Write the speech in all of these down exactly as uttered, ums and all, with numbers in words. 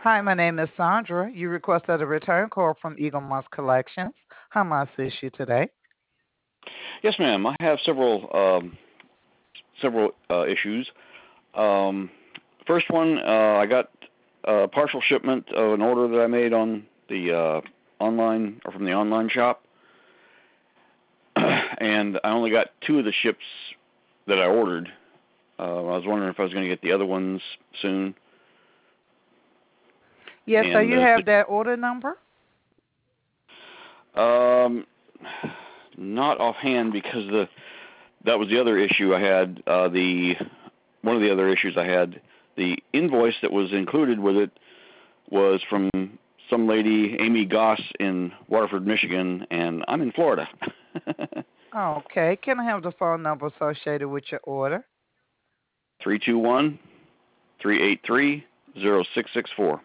Hi, my name is Sandra. You requested a return call from Eagle Moss Collections. How may I assist you today? Yes, ma'am. I have several um, several uh, issues. Um, first one, uh, I got a partial shipment of an order that I made on the uh, online or from the online shop, and I only got two of the ships that I ordered. Uh, I was wondering if I was going to get the other ones soon, Yes, so and you uh, have that order number? um, not offhand because the that was the other issue I had. Uh, the one of the other issues I had, the invoice that was included with it was from some lady, Amy Goss, in Waterford, Michigan, and I'm in Florida. Okay, can I have the phone number associated with your order? Three two one three eight three zero six six four.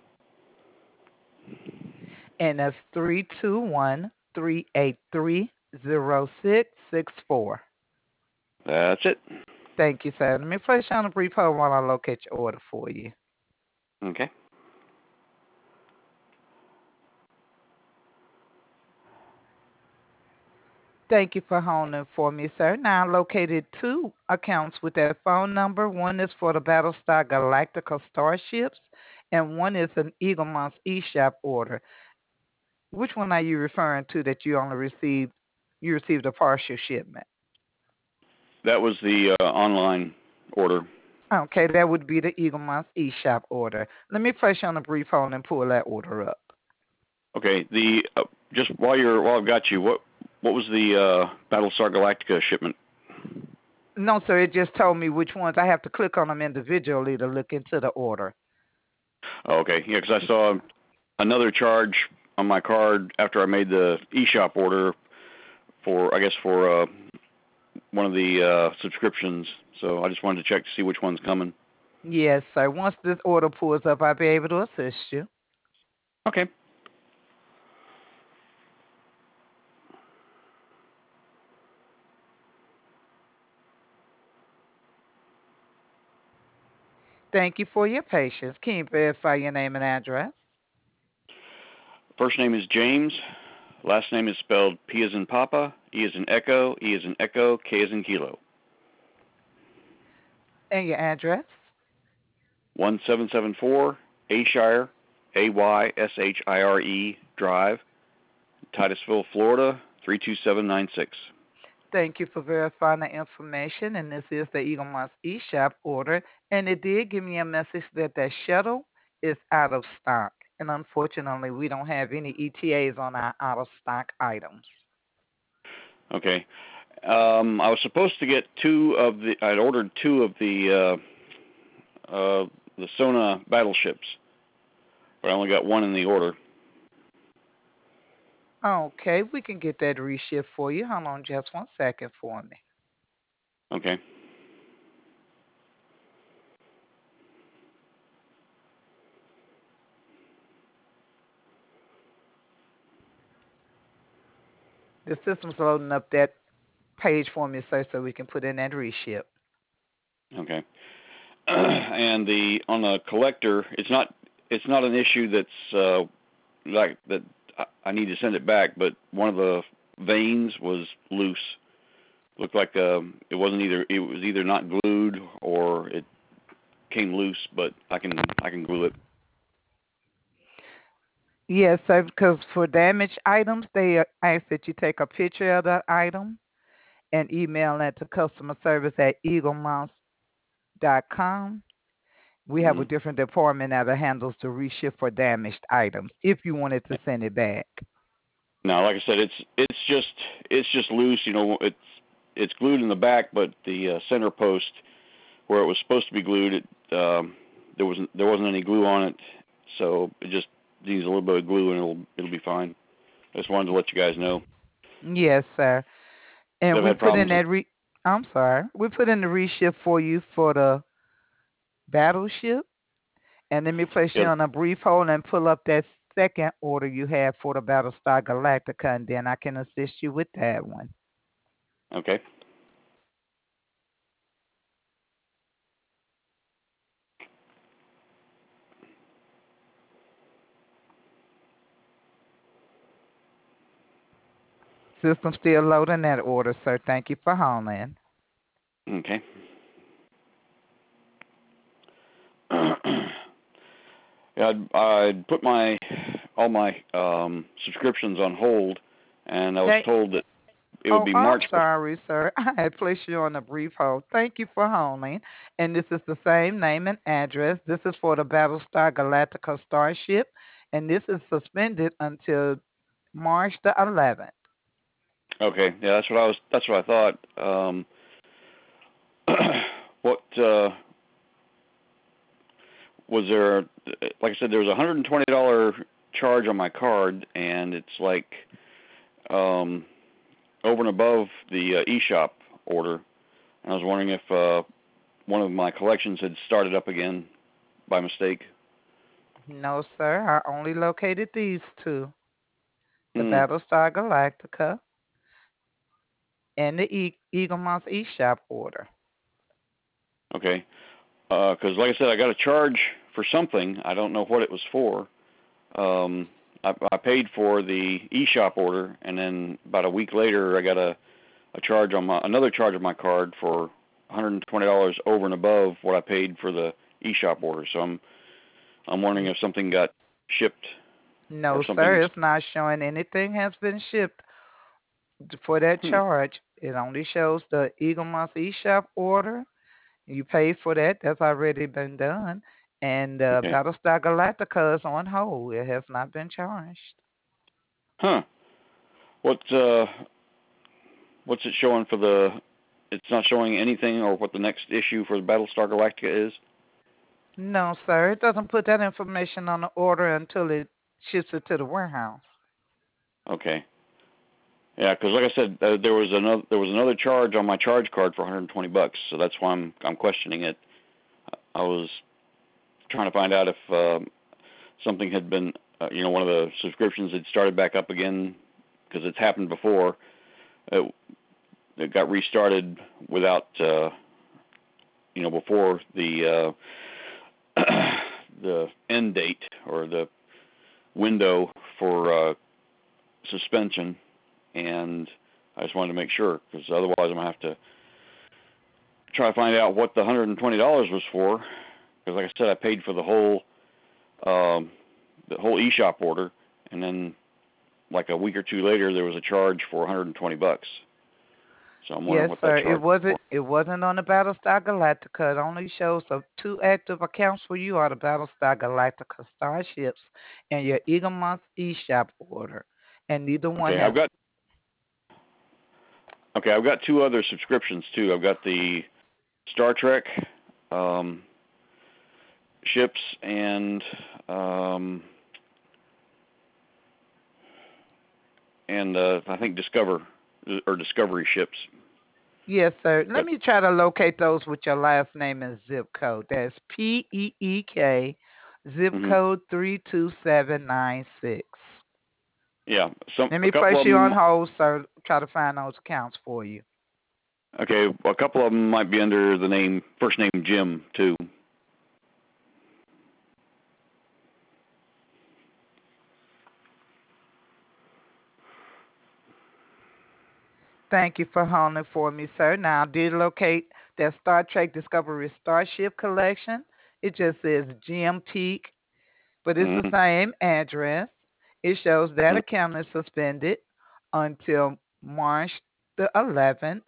And that's three two one, three eight three, zero six six four. That's it. Thank you, sir. Let me place you on a brief hold while I locate your order for you. Okay. Thank you for holding for me, sir. Now I located two accounts with that phone number. One is for the Battlestar Galactica starships, and one is an Eagle Moss eShop order. Which one are you referring to that you only received you received a partial shipment? That was the uh, online order. Okay, that would be the Eagle Moss eShop order. Let me place you on a brief hold and pull that order up. Okay. The uh, just while you're while I've got you, what what was the uh, Battlestar Galactica shipment? No, sir, it just told me which ones. I have to click on them individually to look into the order. Oh, okay. Yeah, because I saw another charge on my card after I made the eShop order for I guess for uh, one of the uh, subscriptions. So I just wanted to check to see which one's coming. Yes, sir. Once this order pulls up, I'll be able to assist you. Okay. Thank you for your patience. Can you verify your name and address? First name is James. Last name is spelled P as in Papa, E as in Echo, E as in Echo, K as in Kilo. And your address? one seven seven four Ayshire, A Y S H I R E Drive, Titusville, Florida, three two seven nine six. Thank you for verifying the information. And this is the Eagle Moss eShop order. And it did give me a message that that shuttle is out of stock. And unfortunately, we don't have any E T As on our out of stock items. Okay. Um, I was supposed to get two of the. I'd ordered two of the uh, uh, the Sona battleships, but I only got one in the order. Okay, we can get that reshipped for you. Hold on just one second for me. Okay. The system's loading up that page for me, sir, so we can put in that reship. Okay. And the on the collector, it's not it's not an issue that's uh, like that. I I need to send it back, but one of the veins was loose. Looked like um, it wasn't either. It was either not glued or it came loose. But I can I can glue it. Yes, sir, because for damaged items, they uh, ask that you take a picture of the item and email that to customer service at eaglemouse dot com. We have Hmm. a different department that handles the reship for damaged items if you wanted to send it back. Now, like I said, it's it's just it's just loose. You know, it's it's glued in the back, but the uh, center post where it was supposed to be glued, it um, there wasn't there wasn't any glue on it, so it just needs a little bit of glue and it'll it'll be fine. I just wanted to let you guys know. Yes, sir. And I've we had put in problems with. that re I'm sorry. We put in the reship for you for the battleship. And let me place you Yeah. on a brief hold and pull up that second order you have for the Battlestar Galactica, and then I can assist you with that one. Okay. System still loading that order, sir. Thank you for holding. Okay. Yeah, I'd, I'd put my all my um, subscriptions on hold, and I was They, told that it would oh, be I'm March. sorry, sir. I had placed you on a brief hold. Thank you for holding. And this is the same name and address. This is for the Battlestar Galactica Starship, and this is suspended until March the eleventh. Okay, yeah, that's what I was. That's what I thought. Um, what uh, was there? Like I said, there was a hundred and twenty dollar charge on my card, and it's like um, over and above the uh, eShop order. And I was wondering if uh, one of my collections had started up again by mistake. No, sir. I only located these two: the Hmm. Battlestar Galactica and the e- Eaglemont's eShop order. Okay. Because, uh, like I said, I got a charge for something. I don't know what it was for. Um, I, I paid for the eShop order, and then about a week later, I got a, a charge on my another charge on my card for one hundred twenty dollars over and above what I paid for the eShop order. So I'm I'm wondering if something got shipped or No, something. sir. It's not showing anything has been shipped for that Hmm. charge. It only shows the Eaglemont's eShop order. You paid for that. That's already been done. And uh, Okay. Battlestar Galactica is on hold. It has not been charged. Huh. What uh, what's it showing for the? It's not showing anything or what the next issue for the Battlestar Galactica is. No, sir. It doesn't put that information on the order until it ships it to the warehouse. Okay. Yeah, because like I said, uh, there was another there was another charge on my charge card for one hundred twenty bucks, so that's why I'm I'm questioning it. I was trying to find out if um, something had been, uh, you know, one of the subscriptions had started back up again, because it's happened before. It, it got restarted without, uh, you know, before the uh, the end date or the window for uh, suspension, and I just wanted to make sure, because otherwise I'm gonna have to try to find out what the one hundred twenty dollars was for, because like I said, I paid for the whole um, the whole eShop order, and then like a week or two later, there was a charge for one hundred twenty bucks. So I'm wondering Yes, what that sir. It charge was wasn't. It wasn't on the Battlestar Galactica. It only shows the two active accounts for you are the Battlestar Galactica starships and your Eaglemont's eShop order, and neither for. one Okay, has. I've got okay, I've got two other subscriptions too. I've got the Star Trek um, ships and um, and uh, I think Discover or Discovery ships. Yes, sir. Let But me try to locate those with your last name and zip code. That's P E E K, zip hmm code three two seven nine six. yeah, some Let a me couple place of you them. on hold, sir. Try to find those accounts for you. Okay, a couple of them might be under the name first name Jim too. Thank you for holding for me, sir. Now, I did locate that Star Trek Discovery Starship collection. It just says Jim Peak, but it's the hmm same address. It shows that account is suspended until March the eleventh.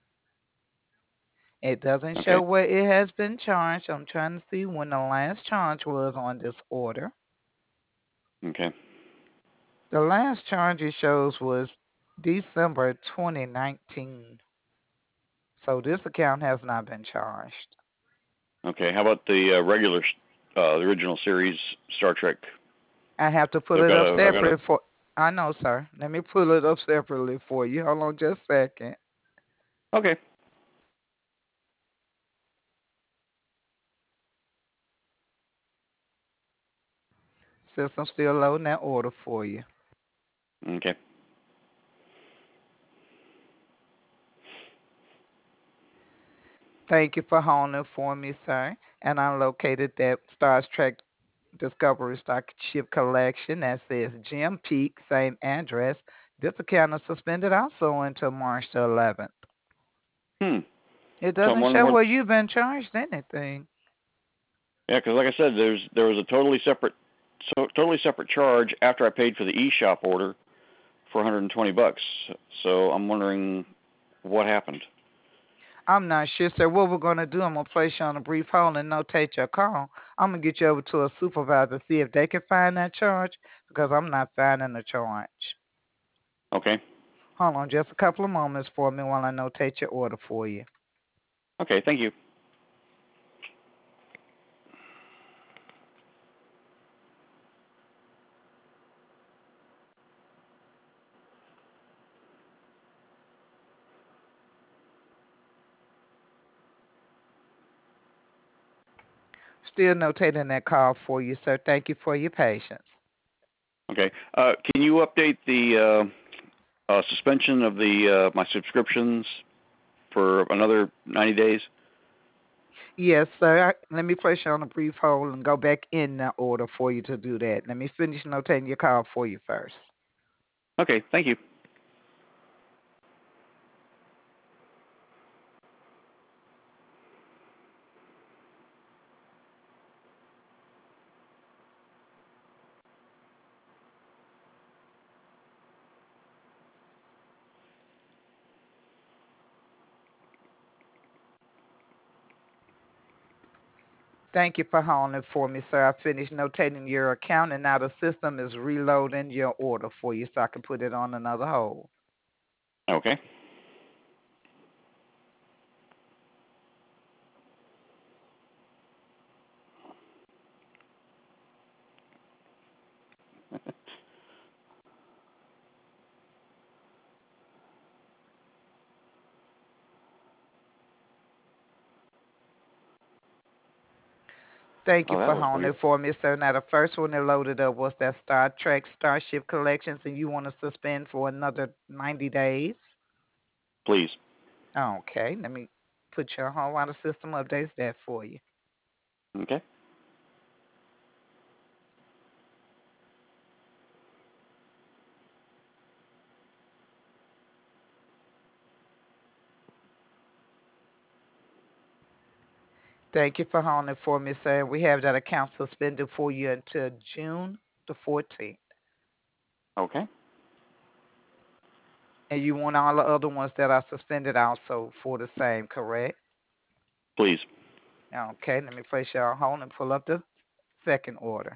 It doesn't Okay, show where it has been charged. I'm trying to see when the last charge was on this order. okay, The last charge it shows was December twenty nineteen. So this account has not been charged. okay. How about the uh, regular, uh, the original series Star Trek? I have to pull I've it got up a, I've got a. separate for. I know, sir. Let me pull it up separately for you. Hold on just a second. Okay, System still loading that order for you. okay, Thank you for holding for me, sir. And I located that Star Trek Discovery Starship collection that says Jim Peak, same address, This account is suspended also until March the eleventh. Hmm. It So I'm doesn't wondering show what. where you've been charged anything. Yeah, because like I said, there's there was a totally separate, so totally separate charge after I paid for the eShop order for one hundred twenty bucks. So I'm wondering what happened. I'm not sure, sir. What we're going to do, I'm going to place you on a brief hold and notate your call. I'm going to get you over to a supervisor, see if they can find that charge, because I'm not finding the charge. Okay. Hold on just a couple of moments for me while I notate your order for you. Okay. Thank you. Still notating that call for you, sir. Thank you for your patience. Okay. Uh, can you update the uh, uh, suspension of the uh, my subscriptions for another ninety days? Yes, sir. I, let me place you on a brief hold and go back in the order for you to do that. Let me finish notating your call for you first. Okay. Thank you. Thank you for holding for me, sir. I finished notating your account, and now the system is reloading your order for you so I can put it on another hold. Okay. Thank you Oh, that for was holding weird. for me, sir. Now, the first one that loaded up was that Star Trek Starship Collections, and you want to suspend for another ninety days? Please. Okay, let me put you on hold while the system updates that for you. Okay. Thank you for holding for me, sir. We have that account suspended for you until June the fourteenth. Okay. And you want all the other ones that are suspended also for the same, correct? Please. Okay, let me place you on hold and pull up the second order.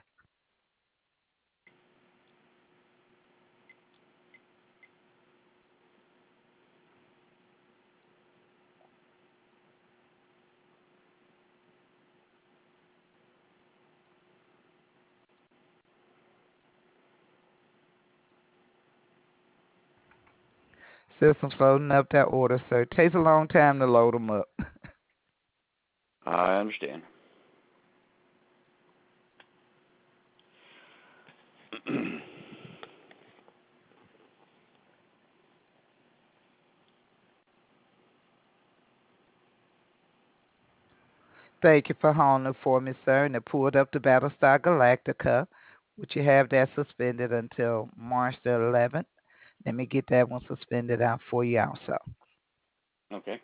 System's loading up that order, sir. It takes a long time to load them up. I understand. Thank you for holding for me, sir. And it pulled up the Battlestar Galactica, which you have that suspended until March the eleventh. Let me get that one suspended out for you also. Okay.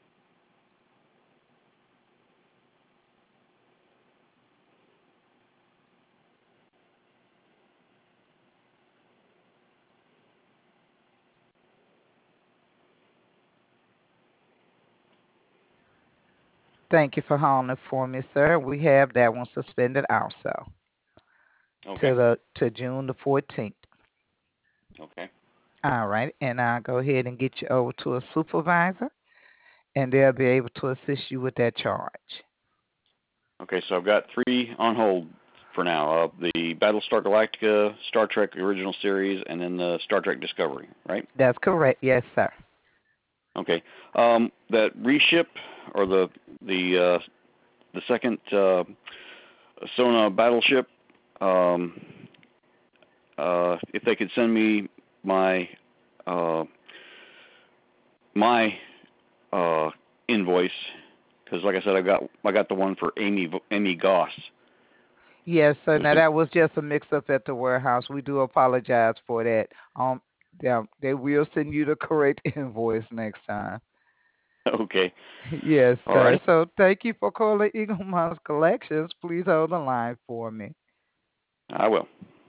Thank you for holding for me, sir. We have that one suspended also to Okay. the to June the fourteenth. Okay. All right, and I'll go ahead and get you over to a supervisor, and they'll be able to assist you with that charge. Okay. So I've got three on hold for now. Uh, the Battlestar Galactica, Star Trek original series, and then the Star Trek Discovery. Right. That's correct. Yes, sir. Okay. Um, that reship or the the uh, the second uh, Sona battleship. Um, uh, if they could send me my uh, my uh, invoice, because like I said, I got I got the one for Amy Amy Goss. Yes, sir. It was Now the, that was just a mix-up at the warehouse. We do apologize for that. Um, Yeah, they will send you the correct invoice next time. Okay. Yes, All sir. righty. So thank you for calling Eagle Mouse Collections. Please hold the line for me. I will.